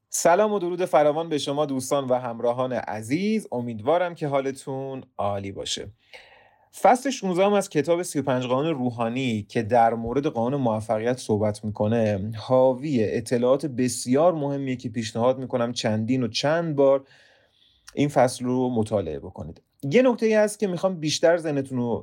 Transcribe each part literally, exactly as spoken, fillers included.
سلام و درود فراوان به شما دوستان و همراهان عزیز. امیدوارم که حالتون عالی باشه. فصل شانزده هم از کتاب سی و پنج قانون روحانی که در مورد قانون موفقیت صحبت میکنه حاوی اطلاعات بسیار مهمیه که پیشنهاد میکنم چندین و چند بار این فصل رو مطالعه بکنید. یه نکته ای هست که میخوام بیشتر ذهنتون رو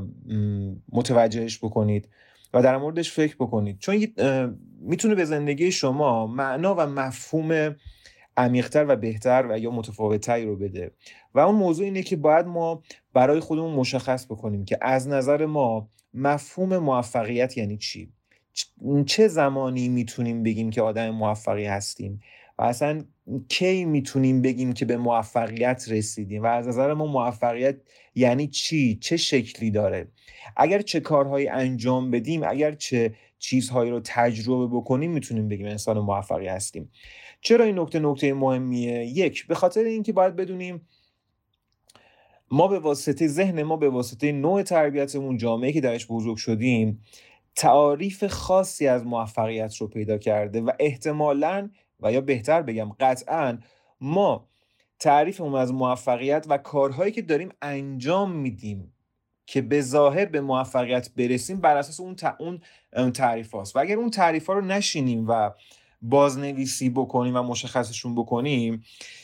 متوجهش بکنید و در موردش فکر بکنید، چون میتونه به زندگی شما معنا و مفهوم عمیق‌تر و بهتر و یا متفاوت‌تری رو بده. و اون موضوع اینه که باید ما برای خودمون مشخص بکنیم که از نظر ما مفهوم موفقیت یعنی چی؟ چه زمانی میتونیم بگیم که آدم موفقی هستیم و اصلا کی میتونیم بگیم که به موفقیت رسیدیم و از نظر ما موفقیت یعنی چی؟ چه شکلی داره؟ اگر چه کارهایی انجام بدیم، اگر چه چیزهایی رو تجربه بکنیم میتونیم بگیم انسان موفقی هستیم. چرا این نکته نکته مهمیه؟ یک، به خاطر اینکه باید بدونیم ما به واسطه ذهن ما، به واسطه نوع تربیتمون، جامعه‌ای که درش بزرگ شدیم، تعاریف خاصی از موفقیت رو پیدا کرده و احتمالاً و یا بهتر بگم قطعاً ما تعریفمون از موفقیت و کارهایی که داریم انجام میدیم که به ظاهر به موفقیت برسیم بر اساس اون ت... اون تعریف هاست. و اگر اون تعریف ها رو نشینیم و بازنویسی بکنیم و مشخصشون بکنیم،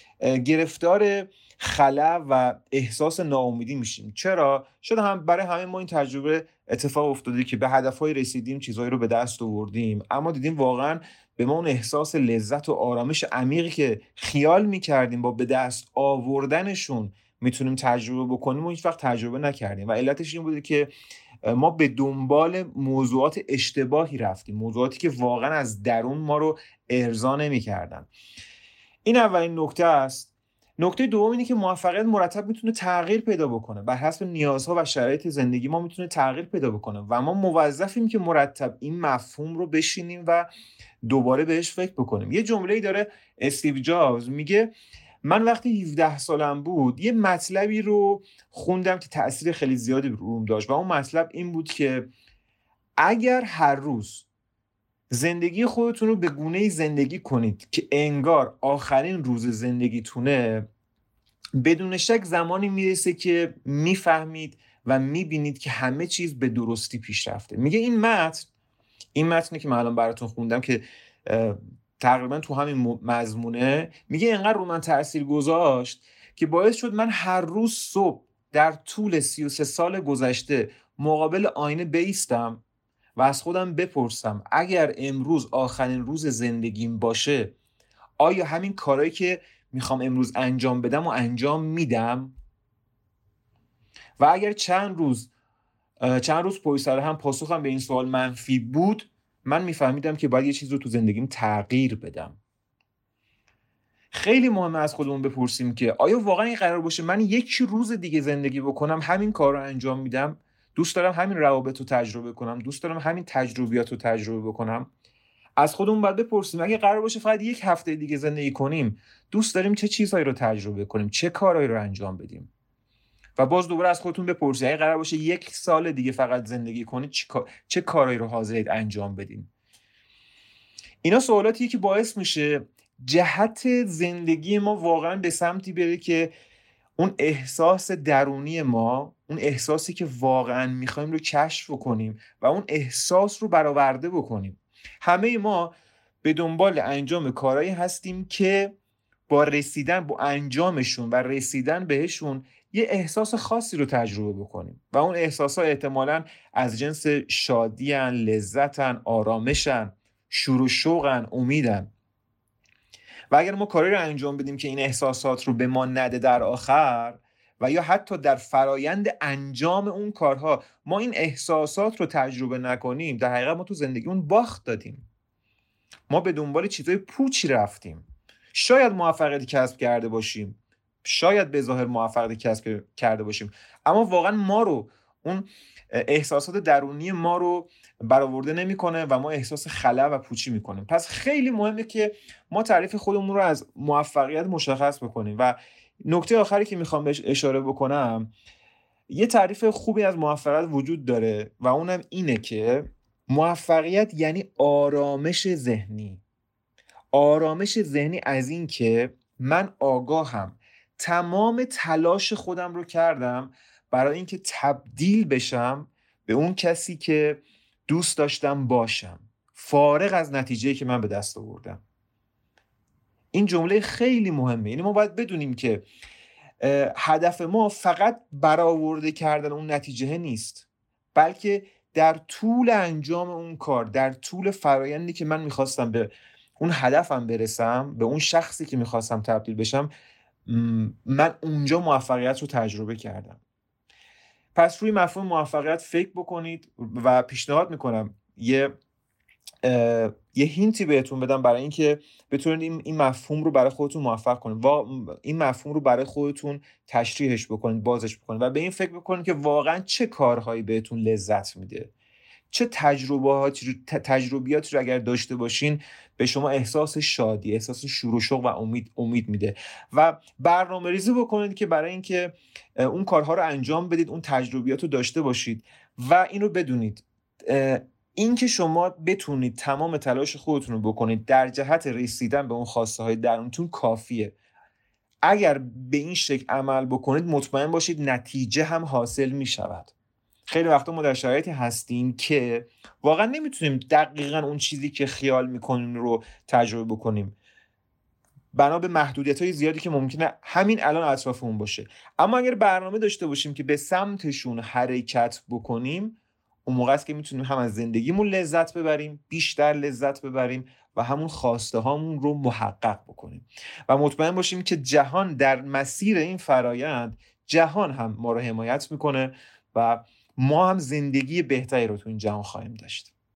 گرفتار خلا و احساس ناامیدی میشیم. چرا؟ شاید هم برای همه ما این تجربه اتفاق افتاده که به هدفهای رسیدیم، چیزهایی رو به دست آوردیم، اما دیدیم واقعا به ما اون احساس لذت و آرامش عمیقی که خیال میکردیم با به دست آوردنشون میتونیم تجربه بکنیم و هیچ وقت تجربه نکردیم. و علتش این بوده که ما به دنبال موضوعات اشتباهی رفتیم، موضوعاتی که واقعا از درون ما رو ارضا نمی‌کردن. این اولین نکته است. نکته دوم اینه که موفقیت مرتب میتونه تغییر پیدا بکنه، بر حسب نیازها و شرایط زندگی ما میتونه تغییر پیدا بکنه و ما موظفیم که مرتب این مفهوم رو بشینیم و دوباره بهش فکر بکنیم. یه جمله‌ای داره استیو جابز، میگه من وقتی هفده سالم بود یه مطلبی رو خوندم که تأثیر خیلی زیادی روم داشت و اون مطلب این بود که اگر هر روز زندگی خودتون رو به گونه‌ای زندگی کنید که انگار آخرین روز زندگیتونه، بدون شک زمانی میرسه که میفهمید و میبینید که همه چیز به درستی پیش رفته. میگه این متن این متنی که من الان براتون خوندم که تقریبا تو همین مضمونه، میگه انقدر رو من تأثیر گذاشت که باعث شد من هر روز صبح در طول سی و سه سال گذشته مقابل آینه بایستم و از خودم بپرسم اگر امروز آخرین روز زندگیم باشه، آیا همین کارهایی که میخوام امروز انجام بدم و انجام میدم؟ و اگر چند روز چند روز پشت سر هم پاسخم به این سوال منفی بود، من میفهمیدم که باید یه چیز رو تو زندگیم تغییر بدم. خیلی مهمه از خودمون بپرسیم که آیا واقعا این قرار باشه من یک روز دیگه زندگی بکنم همین کار رو انجام میدم؟ دوست دارم همین روابط رو تجربه کنم، دوست دارم همین تجربیات رو تجربه بکنم. از خودمون باید بپرسیم اگه قرار باشه فقط یک هفته دیگه زندگی کنیم، دوست داریم چه چیزهایی رو تجربه کنیم، چه کارهایی رو انجام بدیم؟ و باز دوباره از خودتون بپرسید اگه قرار باشه یک سال دیگه فقط زندگی کنید، چه, کار... چه کارهایی رو حاضرید انجام بدین؟ اینا سوالاتیه که باعث میشه جهت زندگی ما واقعا به سمتی بره که اون احساس درونی ما، اون احساسی که واقعا میخوایم رو کشف کنیم و اون احساس رو برآورده بکنیم. همه ما به دنبال انجام کارهایی هستیم که با رسیدن با انجامشون و رسیدن بهشون یه احساس خاصی رو تجربه بکنیم و اون احساسا احتمالاً از جنس شادیان، لذتن، آرامشن، شور و شوقن، امیدن. و اگر ما کاری رو انجام بدیم که این احساسات رو به ما نده در آخر و یا حتی در فرایند انجام اون کارها ما این احساسات رو تجربه نکنیم، در حقیقت ما تو زندگیمون باخت دادیم. ما به دنبال چیزای پوچی رفتیم. شاید موفقیت کسب کرده باشیم، شاید به ظاهر موفقیت کسب کرده باشیم، اما واقعا ما رو، اون احساسات درونی ما رو برآورده نمیکنه و ما احساس خلا و پوچی میکنیم. پس خیلی مهمه که ما تعریف خودمون رو از موفقیت مشخص بکنیم. و نکته آخری که میخوام بهش اشاره بکنم، یه تعریف خوبی از موفقیت وجود داره و اونم اینه که موفقیت یعنی آرامش ذهنی. آرامش ذهنی از این که من آگاهم تمام تلاش خودم رو کردم برای اینکه تبدیل بشم به اون کسی که دوست داشتم باشم، فارغ از نتیجه‌ای که من به دست آوردم. این جمله خیلی مهمه. یعنی ما باید بدونیم که هدف ما فقط برآورده کردن اون نتیجه نیست، بلکه در طول انجام اون کار، در طول فرایندی که من میخواستم به اون هدفم برسم، به اون شخصی که میخواستم تبدیل بشم، من اونجا موفقیت رو تجربه کردم. پس روی مفهوم موفقیت فکر بکنید و پیشنهاد میکنم یه یه هینتی بهتون بدم برای اینکه بتونید این این مفهوم رو برای خودتون موفق کنید، و این مفهوم رو برای خودتون تشریحش بکنید، بازش بکنید و به این فکر بکنید که واقعا چه کارهایی بهتون لذت میده، چه تجربهاتی تجربیاتی رو اگر داشته باشین به شما احساس شادی، احساس شور و شوق و امید امید میده، و برنامه‌ریزی بکنید که برای اینکه اون کارها رو انجام بدید، اون تجربیات رو داشته باشید. و اینو بدونید این که شما بتونید تمام تلاش خودتون رو بکنید در جهت رسیدن به اون خواسته های درونتون کافیه. اگر به این شکل عمل بکنید مطمئن باشید نتیجه هم حاصل می شود. خیلی وقتا ما در شرایطی هستیم که واقعا نمیتونیم دقیقاً اون چیزی که خیال میکنیم رو تجربه بکنیم، بنا به محدودیت‌های زیادی که ممکنه همین الان اطرافمون باشه. اما اگر برنامه داشته باشیم که به سمتشون حرکت بکنیم، اون موقع است که میتونیم هم از زندگیمون لذت ببریم، بیشتر لذت ببریم و همون خواسته هامون رو محقق بکنیم و مطمئن باشیم که جهان در مسیر این فرایند، جهان هم ما رو حمایت میکنه و ما هم زندگی بهتری رو تو این جهان خواهیم داشت.